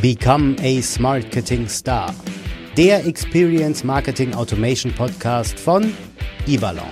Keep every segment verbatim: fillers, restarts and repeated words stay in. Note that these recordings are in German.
Become a Smartketing Star, der Experience Marketing Automation Podcast von Evalanche.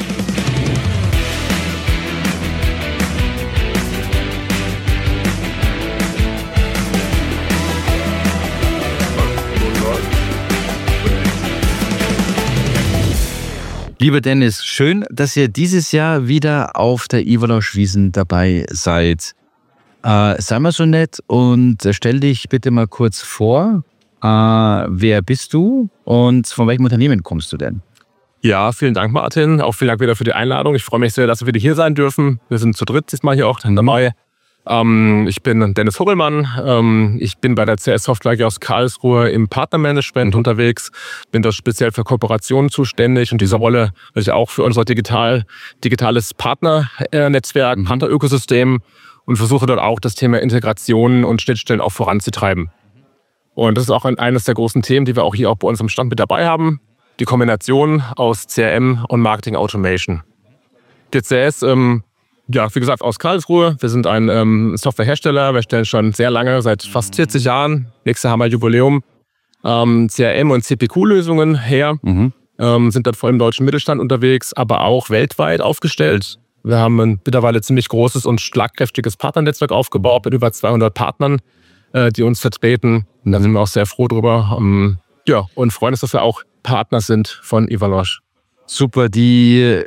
Lieber Dennis, schön, dass ihr dieses Jahr wieder auf der Evalanche Wiesn dabei seid. Äh, sei mal so nett und stell dich bitte mal kurz vor. Äh, wer bist du und von welchem Unternehmen kommst du denn? Ja, vielen Dank, Martin. Auch vielen Dank wieder für die Einladung. Ich freue mich sehr, dass wir wieder hier sein dürfen. Wir sind zu dritt diesmal hier auch dabei. Ähm, ich bin Dennis Hurrellmann. Ähm, ich bin bei der C S Software A G aus Karlsruhe im Partnermanagement unterwegs. Bin da speziell für Kooperationen zuständig und diese Rolle will ich auch für unser digital, digitales Partnernetzwerk, äh, Partnerökosystem und versuche dort auch das Thema Integration und Schnittstellen auch voranzutreiben. Und das ist auch ein, eines der großen Themen, die wir auch hier auch bei uns am Stand mit dabei haben. Die Kombination aus C R M und Marketing Automation. Die C S, ähm, ja, wie gesagt, aus Karlsruhe. Wir sind ein ähm, Softwarehersteller. Wir stellen schon sehr lange, seit fast vierzig Jahren, nächstes Jahr haben wir Jubiläum, ähm, C R M und C P Q-Lösungen her. Mhm. Ähm, sind dort voll im deutschen Mittelstand unterwegs, aber auch weltweit aufgestellt. Wir haben ein mittlerweile ziemlich großes und schlagkräftiges Partnernetzwerk aufgebaut mit über zweihundert Partnern, äh, die uns vertreten. Und da sind wir auch sehr froh drüber. Ähm, ja, und freuen uns, dass wir auch Partner sind von Evalanche. Super, die, äh,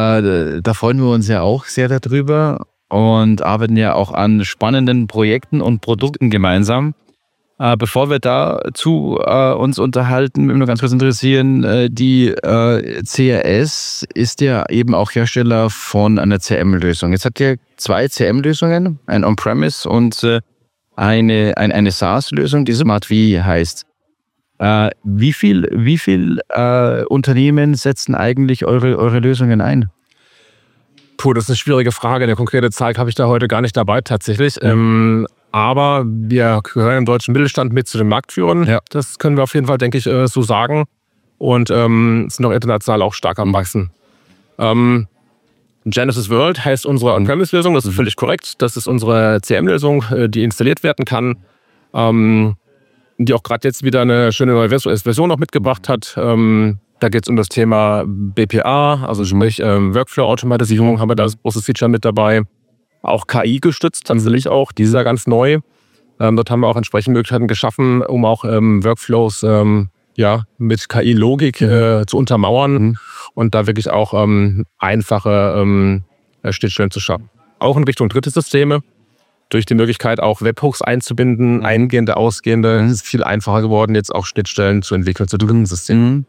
da freuen wir uns ja auch sehr darüber und arbeiten ja auch an spannenden Projekten und Produkten gemeinsam. Äh, bevor wir dazu äh, uns unterhalten, würde mich nur ganz kurz interessieren, äh, die äh, C R S ist ja eben auch Hersteller von einer C R M-Lösung. Jetzt habt ihr zwei C R M-Lösungen, ein On-Premise und äh, eine, ein, eine SaaS-Lösung, die SmartV heißt. Äh, wie viel, wie viel äh, Unternehmen setzen eigentlich eure, eure Lösungen ein? Puh, das ist eine schwierige Frage. Eine konkrete Zahl habe ich da heute gar nicht dabei tatsächlich. Mhm. Ähm, aber wir gehören im deutschen Mittelstand mit zu den Marktführern. Ja. Das können wir auf jeden Fall, denke ich, so sagen. Und ähm, sind auch international auch stark am Wachsen. Ähm, Genesis World heißt unsere On-Premise-Lösung. Das ist völlig korrekt. Das ist unsere C R M-Lösung, die installiert werden kann. Ähm, die auch gerade jetzt wieder eine schöne neue Version noch mitgebracht hat. Ähm, da geht es um das Thema B P A, also sprich ähm, Workflow-Automatisierung haben wir da als großes Feature mit dabei. Auch K I gestützt, tatsächlich auch, die ist ja ganz neu. Ähm, dort haben wir auch entsprechende Möglichkeiten geschaffen, um auch ähm, Workflows ähm, ja, mit K I-Logik äh, zu untermauern mhm. und da wirklich auch ähm, einfache ähm, Schnittstellen zu schaffen. Auch in Richtung dritte Systeme. Durch die Möglichkeit auch Webhooks einzubinden, eingehende, ausgehende, es ist viel einfacher geworden, jetzt auch Schnittstellen zu entwickeln zu dritten Systemen.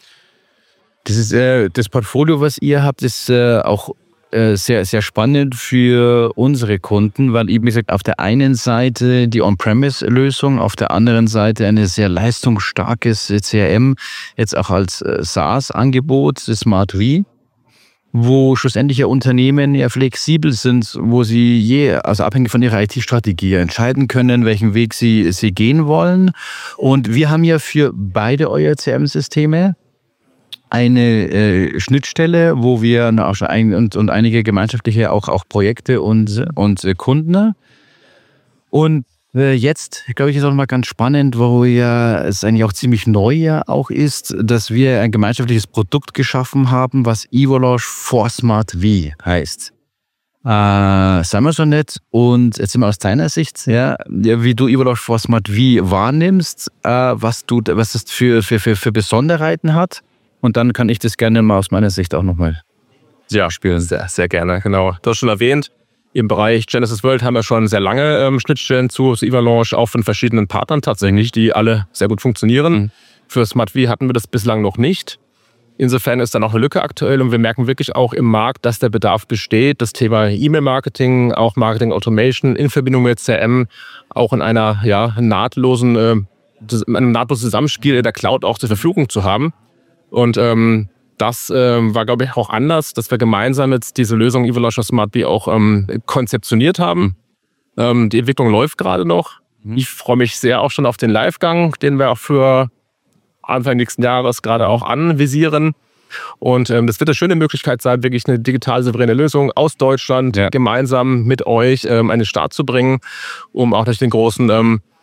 Das ist äh, das Portfolio, was ihr habt, ist äh, auch äh, sehr, sehr spannend für unsere Kunden, weil eben, wie gesagt, auf der einen Seite die On-Premise-Lösung, auf der anderen Seite ein sehr leistungsstarkes C R M, jetzt auch als äh, SaaS-Angebot, das SmartV, wo schlussendlich ja Unternehmen ja flexibel sind, wo sie je, also abhängig von ihrer I T-Strategie entscheiden können, welchen Weg sie, sie gehen wollen. Und wir haben ja für beide eure C R M-Systeme eine äh, Schnittstelle, wo wir na, auch schon ein, und, und einige gemeinschaftliche auch, auch Projekte und, und äh, Kunden. Und äh, jetzt, glaube ich, ist auch mal ganz spannend, wo ja es eigentlich auch ziemlich neu ja auch ist, dass wir ein gemeinschaftliches Produkt geschaffen haben, was Evalanche for SmartV heißt. Äh, sei mal so nett und jetzt mal aus deiner Sicht, ja, wie du Evalanche for SmartV wahrnimmst, äh, was, du, was das für, für, für, für Besonderheiten hat. Und dann kann ich das gerne mal aus meiner Sicht auch nochmal ja, spielen. Sehr, sehr gerne, genau. Du hast schon erwähnt, im Bereich Genesis World haben wir schon sehr lange ähm, Schnittstellen zu, zu Evalanche, auch von verschiedenen Partnern tatsächlich, die alle sehr gut funktionieren. Mhm. Für SmartV hatten wir das bislang noch nicht. Insofern ist da noch eine Lücke aktuell und wir merken wirklich auch im Markt, dass der Bedarf besteht, das Thema E-Mail-Marketing, auch Marketing Automation in Verbindung mit C R M, auch in einer ja, nahtlosen, äh, einem nahtlosen Zusammenspiel in der Cloud auch zur Verfügung zu haben. Und ähm, das äh, war, glaube ich, auch anders, dass wir gemeinsam jetzt diese Lösung Evalanche SmartV auch ähm, konzeptioniert haben. Ähm, die Entwicklung läuft gerade noch. Mhm. Ich freue mich sehr auch schon auf den Livegang, den wir auch für Anfang nächsten Jahres gerade auch anvisieren. Und ähm, das wird eine schöne Möglichkeit sein, wirklich eine digital souveräne Lösung aus Deutschland ja. gemeinsam mit euch ähm, an den Start zu bringen, um auch durch den großen ähm,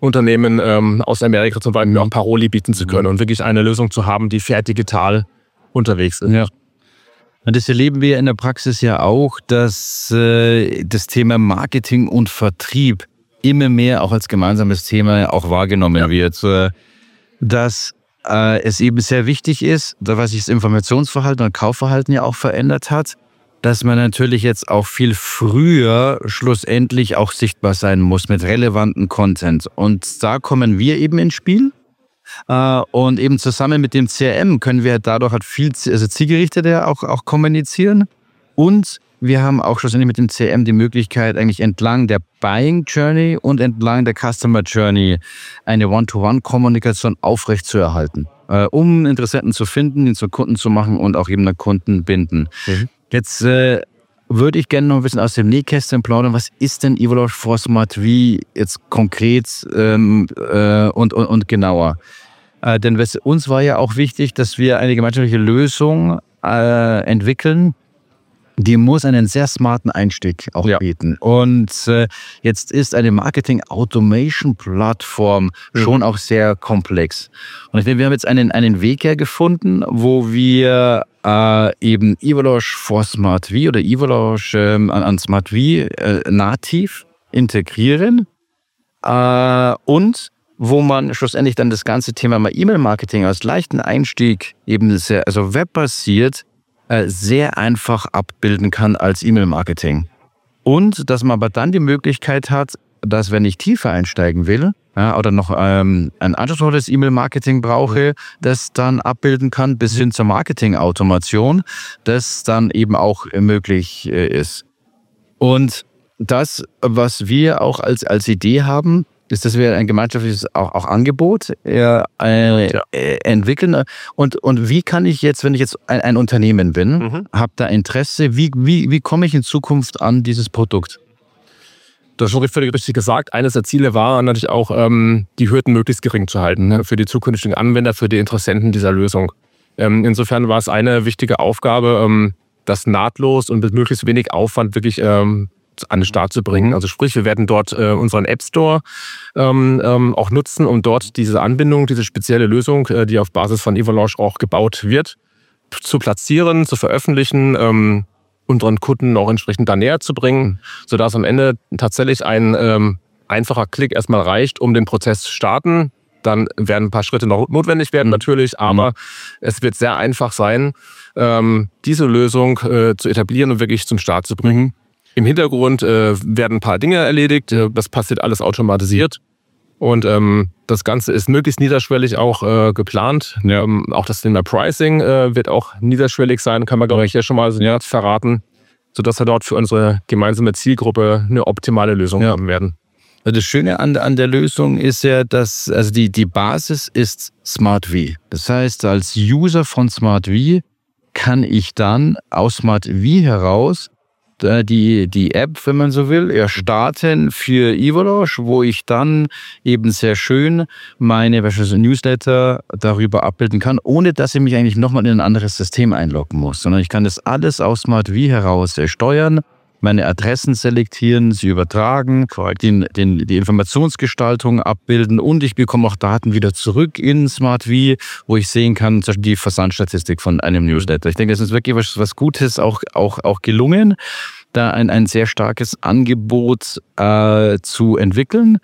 Unternehmen ähm, aus Amerika zum Beispiel auch Paroli bieten zu können und wirklich eine Lösung zu haben, die fair digital unterwegs ist. Ja. Und das erleben wir in der Praxis ja auch, dass äh, das Thema Marketing und Vertrieb immer mehr auch als gemeinsames Thema auch wahrgenommen ja. wird. Äh, dass äh, es eben sehr wichtig ist, weil sich das Informationsverhalten und Kaufverhalten ja auch verändert hat, dass man natürlich jetzt auch viel früher schlussendlich auch sichtbar sein muss mit relevanten Content. Und da kommen wir eben ins Spiel. Und eben zusammen mit dem C R M können wir dadurch halt viel also zielgerichteter auch, auch kommunizieren. Und wir haben auch schlussendlich mit dem C R M die Möglichkeit, eigentlich entlang der Buying Journey und entlang der Customer Journey eine One-to-One-Kommunikation aufrechtzuerhalten, um Interessenten zu finden, ihn zu Kunden zu machen und auch eben Kunden binden. Mhm. Jetzt äh, würde ich gerne noch ein bisschen aus dem Nähkästchen plaudern. Was ist denn Evolush for Smart V jetzt konkret ähm, äh, und, und, und genauer? Äh, denn was, uns war ja auch wichtig, dass wir eine gemeinschaftliche Lösung äh, entwickeln, die muss einen sehr smarten Einstieg auch ja. bieten. Und äh, jetzt ist eine Marketing-Automation-Plattform mhm. schon auch sehr komplex. Und ich denke, wir haben jetzt einen, einen Weg hergefunden, wo wir äh, eben Evolush for Smart V oder Evolush äh, an, an Smart V äh, nativ integrieren äh, und wo man schlussendlich dann das ganze Thema mal E-Mail-Marketing als leichten Einstieg eben sehr, also webbasiert, sehr einfach abbilden kann als E-Mail-Marketing. Und dass man aber dann die Möglichkeit hat, dass wenn ich tiefer einsteigen will ja, oder noch ähm, ein anspruchsvolles E-Mail-Marketing brauche, das dann abbilden kann bis hin zur Marketing-Automation, das dann eben auch möglich äh, ist. Und das, was wir auch als, als Idee haben, ist, dass wir ein gemeinschaftliches auch, auch Angebot äh, äh, ja. entwickeln. Und, und wie kann ich jetzt, wenn ich jetzt ein, ein Unternehmen bin, mhm. habe da Interesse, wie, wie, wie komme ich in Zukunft an dieses Produkt? Du hast schon völlig richtig gesagt. Eines der Ziele war natürlich auch, ähm, die Hürden möglichst gering zu halten, ne, für die zukünftigen Anwender, für die Interessenten dieser Lösung. Ähm, insofern war es eine wichtige Aufgabe, ähm, das nahtlos und mit möglichst wenig Aufwand wirklich ähm, an den Start zu bringen. Also sprich, wir werden dort äh, unseren App Store ähm, ähm, auch nutzen, um dort diese Anbindung, diese spezielle Lösung, äh, die auf Basis von Evolush auch gebaut wird, zu platzieren, zu veröffentlichen, ähm, unseren Kunden auch entsprechend da näher zu bringen, sodass am Ende tatsächlich ein ähm, einfacher Klick erstmal reicht, um den Prozess zu starten. Dann werden ein paar Schritte noch notwendig werden, mhm. natürlich, aber mhm. es wird sehr einfach sein, ähm, diese Lösung äh, zu etablieren und wirklich zum Start zu bringen. Mhm. Im Hintergrund äh, werden ein paar Dinge erledigt, das passiert alles automatisiert und ähm, das Ganze ist möglichst niederschwellig auch äh, geplant. Ja. Ähm, auch das Thema Pricing äh, wird auch niederschwellig sein, kann man glaube ich ja schon mal ja, verraten, sodass wir dort für unsere gemeinsame Zielgruppe eine optimale Lösung ja. haben werden. Das Schöne an, an der Lösung ist ja, dass also die, die Basis ist Smart V. Das heißt, als User von Smart V kann ich dann aus Smart V heraus Die, die App, wenn man so will, ja, starten für Evolush, wo ich dann eben sehr schön meine beispielsweise Newsletter darüber abbilden kann, ohne dass ich mich eigentlich nochmal in ein anderes System einloggen muss, sondern ich kann das alles aus Smart V heraus steuern, meine Adressen selektieren, sie übertragen, den, den, die Informationsgestaltung abbilden und ich bekomme auch Daten wieder zurück in Smart V, wo ich sehen kann, zum Beispiel die Versandstatistik von einem Newsletter. Ich denke, das ist wirklich was, was Gutes auch, auch, auch gelungen, da ein, ein sehr starkes Angebot äh, zu entwickeln.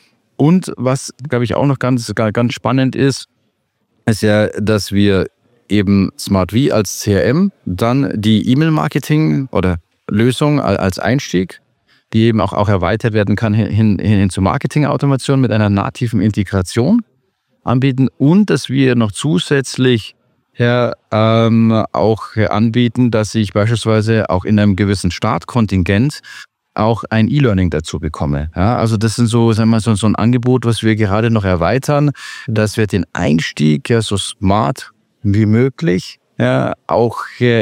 Und was, glaube ich, auch noch ganz, ganz spannend ist, ist ja, dass wir eben Smart V als C R M, dann die E-Mail-Marketing oder Lösung als Einstieg, die eben auch, auch erweitert werden kann hin, hin, hin zur Marketing-Automation mit einer nativen Integration anbieten und dass wir noch zusätzlich ja, ähm, auch anbieten, dass ich beispielsweise auch in einem gewissen Startkontingent auch ein E-Learning dazu bekomme. Ja, also das sind so, sagen wir mal, so, so ein Angebot, was wir gerade noch erweitern, dass wir den Einstieg ja so smart wie möglich ja, auch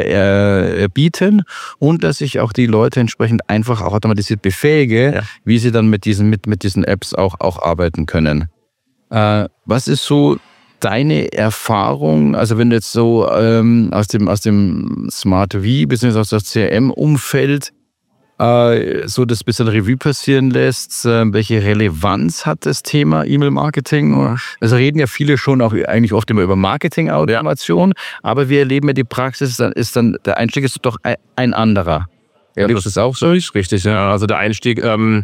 äh, bieten und dass ich auch die Leute entsprechend einfach auch automatisiert befähige, ja. wie sie dann mit diesen, mit, mit diesen Apps auch, auch arbeiten können. Äh, was ist so deine Erfahrung, also wenn du jetzt so ähm, aus dem, aus dem Smart V bzw. aus dem C R M-Umfeld äh, so das bisschen Revue passieren lässt, äh, welche Relevanz hat das Thema E-Mail-Marketing? Also reden ja viele schon auch eigentlich oft immer über Marketing-Automation, ja. aber wir erleben ja die Praxis, dann ist dann der Einstieg ist doch ein anderer. Ja, das ist auch so. Richtig, ja. Also der Einstieg ähm,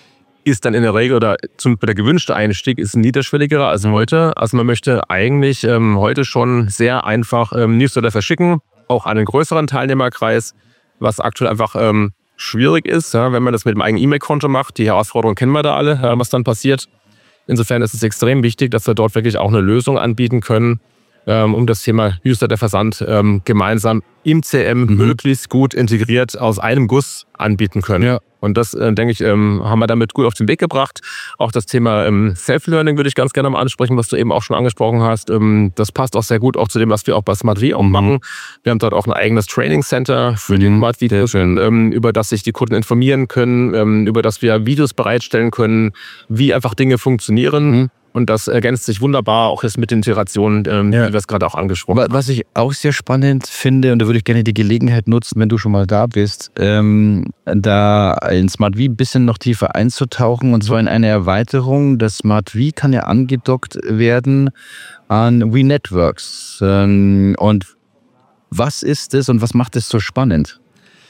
ist dann in der Regel, oder zum, der gewünschte Einstieg ist ein niederschwelligerer als heute. Also man möchte eigentlich ähm, heute schon sehr einfach ähm, Newsletter verschicken, auch an einen größeren Teilnehmerkreis, was aktuell einfach ähm, schwierig ist, ja, wenn man das mit dem eigenen E-Mail-Konto macht. Die Herausforderungen kennen wir da alle, ja, was dann passiert. Insofern ist es extrem wichtig, dass wir dort wirklich auch eine Lösung anbieten können, ähm, um das Thema Newsletter-Versand ähm, gemeinsam im C R M mhm. möglichst gut integriert aus einem Guss anbieten können. Ja. Und das, äh, denke ich, ähm, haben wir damit gut auf den Weg gebracht. Auch das Thema ähm, Self-Learning würde ich ganz gerne mal ansprechen, was du eben auch schon angesprochen hast. Ähm, das passt auch sehr gut auch zu dem, was wir auch bei SmartV auch machen. Wir haben dort auch ein eigenes Training Center für die SmartV, ähm, über das sich die Kunden informieren können, ähm, über das wir Videos bereitstellen können, wie einfach Dinge funktionieren. Mhm. Und das ergänzt sich wunderbar auch jetzt mit den Iterationen, ähm, ja. wie wir es gerade auch angesprochen haben. Was ich auch sehr spannend finde, und da würde ich gerne die Gelegenheit nutzen, wenn du schon mal da bist, ähm, da in SmartV ein bisschen noch tiefer einzutauchen, und zwar in eine Erweiterung. Das SmartV kann ja angedockt werden an WeNetworks. Ähm, und was ist es und was macht es so spannend?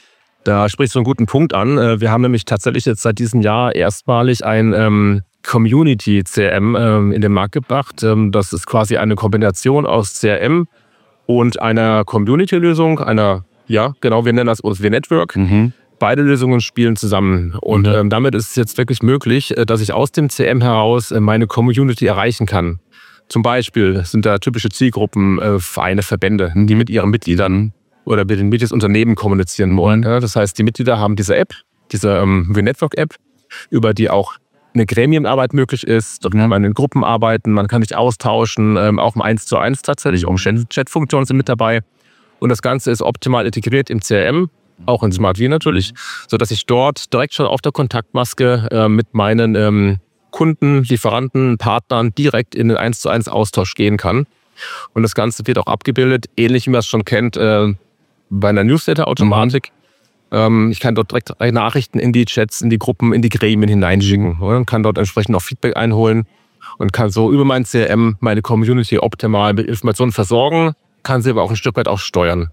Da sprichst du einen guten Punkt an. Wir haben nämlich tatsächlich jetzt seit diesem Jahr erstmalig ein ähm, Community-C R M ähm, in den Markt gebracht. Ähm, das ist quasi eine Kombination aus C R M und einer Community-Lösung, einer, ja, genau, wir nennen das WeNetwork. Mhm. Beide Lösungen spielen zusammen. Und mhm. ähm, damit ist es jetzt wirklich möglich, dass ich aus dem C R M heraus äh, meine Community erreichen kann. Zum Beispiel sind da typische Zielgruppen, äh, Vereine, Verbände, die mit ihren Mitgliedern oder mit den Mitgliedsunternehmen kommunizieren wollen. Ja, das heißt, die Mitglieder haben diese App, diese ähm, WeNetwork-App, über die auch eine Gremienarbeit möglich ist. Dort kann man in Gruppen arbeiten, man kann sich austauschen, ähm, auch im eins zu eins tatsächlich, auch Chat-Funktionen sind mit dabei. Und das Ganze ist optimal integriert im C R M, auch in SmartV natürlich, sodass ich dort direkt schon auf der Kontaktmaske äh, mit meinen ähm, Kunden, Lieferanten, Partnern direkt in den eins zu eins Austausch gehen kann. Und das Ganze wird auch abgebildet, ähnlich wie man es schon kennt, äh, bei einer Newsletter-Automatik. Mhm. Ich kann dort direkt Nachrichten in die Chats, in die Gruppen, in die Gremien hineinschicken und kann dort entsprechend auch Feedback einholen und kann so über mein C R M meine Community optimal mit Informationen versorgen, kann sie aber auch ein Stück weit auch steuern.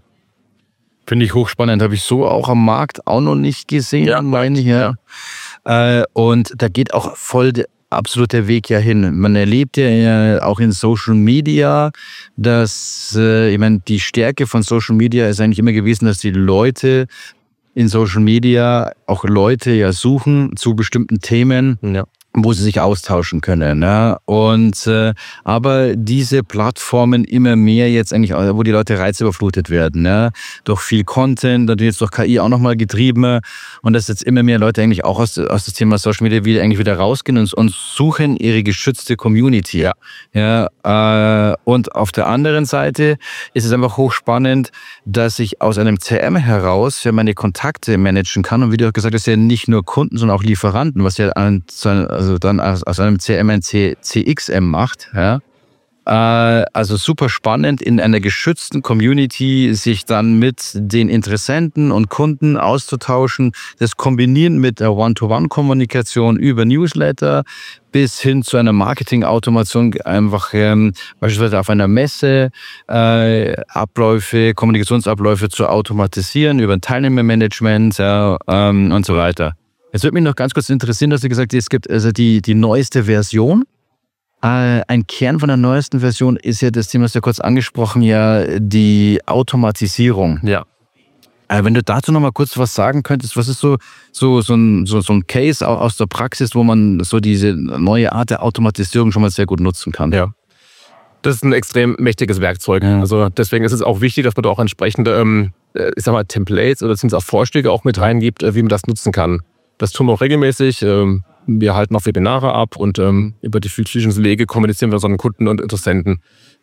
Finde ich hochspannend, habe ich so auch am Markt auch noch nicht gesehen, ja, meine ich. Ja. Äh, und da geht auch voll der, absolut der Weg ja hin. Man erlebt ja auch in Social Media, dass, äh, ich meine, die Stärke von Social Media ist eigentlich immer gewesen, dass die Leute in Social Media auch Leute ja suchen zu bestimmten Themen, ja, wo sie sich austauschen können. Ne? Und äh, aber diese Plattformen immer mehr jetzt eigentlich, wo die Leute reizüberflutet werden, ne? Durch viel Content, dann jetzt durch K I auch nochmal getrieben, und dass jetzt immer mehr Leute eigentlich auch aus, aus das Thema Social Media wieder eigentlich wieder rausgehen und, und suchen ihre geschützte Community. Ja. Ja, äh, und auf der anderen Seite ist es einfach hochspannend, dass ich aus einem C R M heraus ja meine Kontakte managen kann, und wie du auch gesagt hast, ja nicht nur Kunden, sondern auch Lieferanten, was ja an, also dann aus, aus einem C R M ein C X M macht. Ja. Äh, also super spannend, in einer geschützten Community sich dann mit den Interessenten und Kunden auszutauschen, das kombinieren mit der One-to-One-Kommunikation über Newsletter bis hin zu einer Marketing-Automation, einfach ähm, beispielsweise auf einer Messe äh, Abläufe, Kommunikationsabläufe zu automatisieren über ein Teilnehmermanagement, ja, ähm, und so weiter. Jetzt würde mich noch ganz kurz interessieren, dass du gesagt hast, es gibt also die, die neueste Version. Äh, ein Kern von der neuesten Version ist ja das Thema, das du ja kurz angesprochen, ja die Automatisierung. Ja. Äh, wenn du dazu noch mal kurz was sagen könntest, was ist so, so, so, ein, so, so ein Case aus der Praxis, wo man so diese neue Art der Automatisierung schon mal sehr gut nutzen kann? Ja. Das ist ein extrem mächtiges Werkzeug. Ja. Also deswegen ist es auch wichtig, dass man da auch entsprechende ähm, ich sag mal, Templates oder sind es auch Vorschläge auch mit reingibt, wie man das nutzen kann. Das tun wir auch regelmäßig. Wir halten auch Webinare ab und über die verschiedenen Wege kommunizieren wir mit unseren Kunden und Interessenten.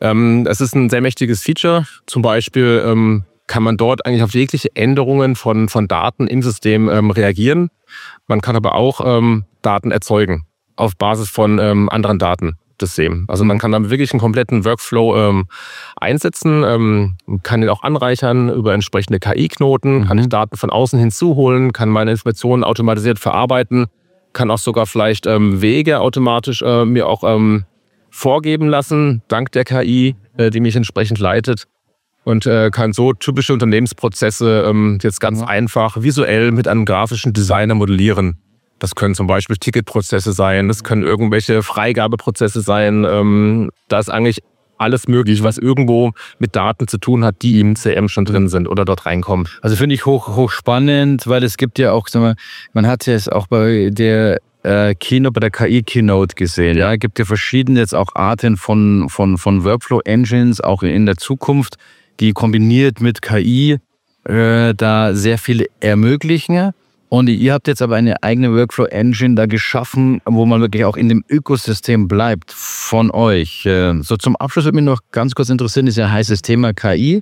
Es ist ein sehr mächtiges Feature. Zum Beispiel kann man dort eigentlich auf jegliche Änderungen von, von Daten im System reagieren. Man kann aber auch Daten erzeugen auf Basis von anderen Daten. das sehen. Also man kann dann wirklich einen kompletten Workflow ähm, einsetzen, ähm, kann ihn auch anreichern über entsprechende K I-Knoten, mhm. kann ich Daten von außen hinzuholen, kann meine Informationen automatisiert verarbeiten, kann auch sogar vielleicht ähm, Wege automatisch äh, mir auch ähm, vorgeben lassen, dank der K I, äh, die mich entsprechend leitet. Und äh, kann so typische Unternehmensprozesse ähm, jetzt ganz ja. einfach visuell mit einem grafischen Designer modellieren. Das können zum Beispiel Ticketprozesse sein, das können irgendwelche Freigabeprozesse sein. Ähm, da ist eigentlich alles möglich, was irgendwo mit Daten zu tun hat, die im C M schon drin sind oder dort reinkommen. Also finde ich hoch, hoch spannend, weil es gibt ja auch, sag mal, man hat ja es auch bei der äh, Keynote, bei der K I-Keynote gesehen. Ja, es gibt ja verschiedene jetzt auch Arten von, von, von Workflow-Engines, auch in der Zukunft, die kombiniert mit K I äh, da sehr viel ermöglichen. Und ihr habt jetzt aber eine eigene Workflow-Engine da geschaffen, wo man wirklich auch in dem Ökosystem bleibt von euch. Äh, so zum Abschluss würde mich noch ganz kurz interessieren, ist ja ein heißes Thema K I.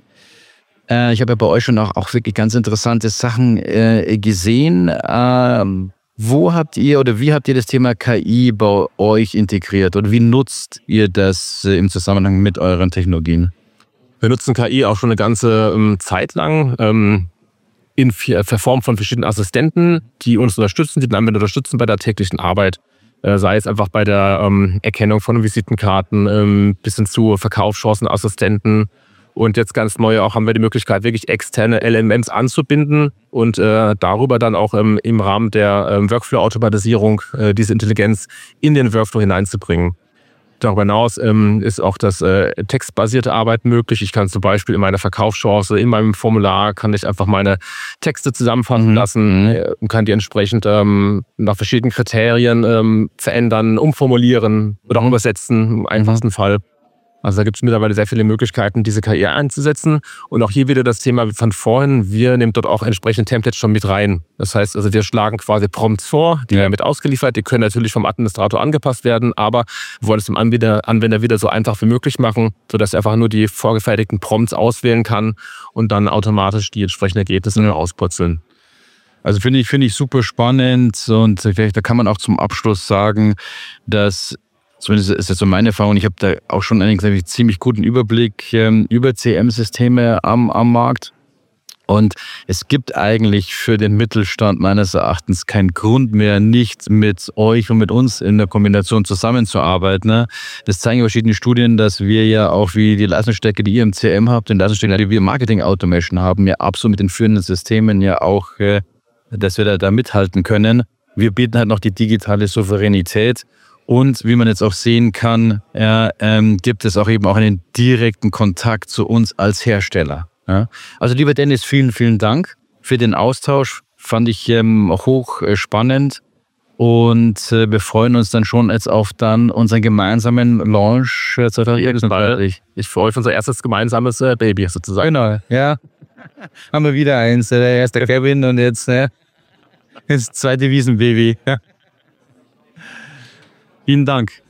Äh, ich habe ja bei euch schon auch, auch wirklich ganz interessante Sachen äh, gesehen. Äh, wo habt ihr oder wie habt ihr das Thema K I bei euch integriert oder wie nutzt ihr das äh, im Zusammenhang mit euren Technologien? Wir nutzen K I auch schon eine ganze ähm, Zeit lang ähm, in Form von verschiedenen Assistenten, die uns unterstützen, die den Anwender unterstützen bei der täglichen Arbeit. Äh, sei es einfach bei der ähm, Erkennung von Visitenkarten, ähm, bis hin zu Verkaufschancenassistenten. Und jetzt ganz neu auch haben wir die Möglichkeit, wirklich externe L M Ms anzubinden und äh, darüber dann auch ähm, im Rahmen der ähm, Workflow-Automatisierung äh, diese Intelligenz in den Workflow hineinzubringen. Darüber hinaus ähm, ist auch das äh, textbasierte Arbeiten möglich. Ich kann zum Beispiel in meiner Verkaufschance, in meinem Formular, kann ich einfach meine Texte zusammenfassen mhm. lassen äh, und kann die entsprechend ähm, nach verschiedenen Kriterien ähm, verändern, umformulieren oder auch übersetzen im einfachsten mhm. Fall. Also da gibt es mittlerweile sehr viele Möglichkeiten, diese K I einzusetzen. Und auch hier wieder das Thema von vorhin, wir nehmen dort auch entsprechende Templates schon mit rein. Das heißt, also wir schlagen quasi Prompts vor, die werden mit ausgeliefert, die können natürlich vom Administrator angepasst werden, aber wir wollen es dem Anwender, Anwender wieder so einfach wie möglich machen, sodass er einfach nur die vorgefertigten Prompts auswählen kann und dann automatisch die entsprechenden Ergebnisse ja. ausputzeln. Also finde ich, finde ich super spannend und vielleicht, da kann man auch zum Abschluss sagen, dass zumindest ist das so meine Erfahrung. Ich habe da auch schon einen ziemlich guten Überblick ähm, über C M-Systeme am, am Markt. Und es gibt eigentlich für den Mittelstand meines Erachtens keinen Grund mehr, nicht mit euch und mit uns in der Kombination zusammenzuarbeiten. Ne? Das zeigen verschiedene Studien, dass wir ja auch wie die Leistungsstärke, die ihr im C M habt, den Leistungsstärke, die wir im Marketing Automation haben, ja absolut mit den führenden Systemen ja auch, äh, dass wir da, da mithalten können. Wir bieten halt noch die digitale Souveränität. Und wie man jetzt auch sehen kann, ja, ähm, gibt es auch eben auch einen direkten Kontakt zu uns als Hersteller. Ja. Also lieber Dennis, vielen, vielen Dank für den Austausch. Fand ich ähm, hoch äh, spannend. Und äh, wir freuen uns dann schon jetzt auf dann unseren gemeinsamen Launch äh, zwanzig einundzwanzig. Ich freue mich auf unser erstes gemeinsames äh, Baby sozusagen. Genau, ja. Haben wir wieder eins. Der erste Kevin und jetzt äh, das zweite Wiesenbaby. Ja. Vielen Dank.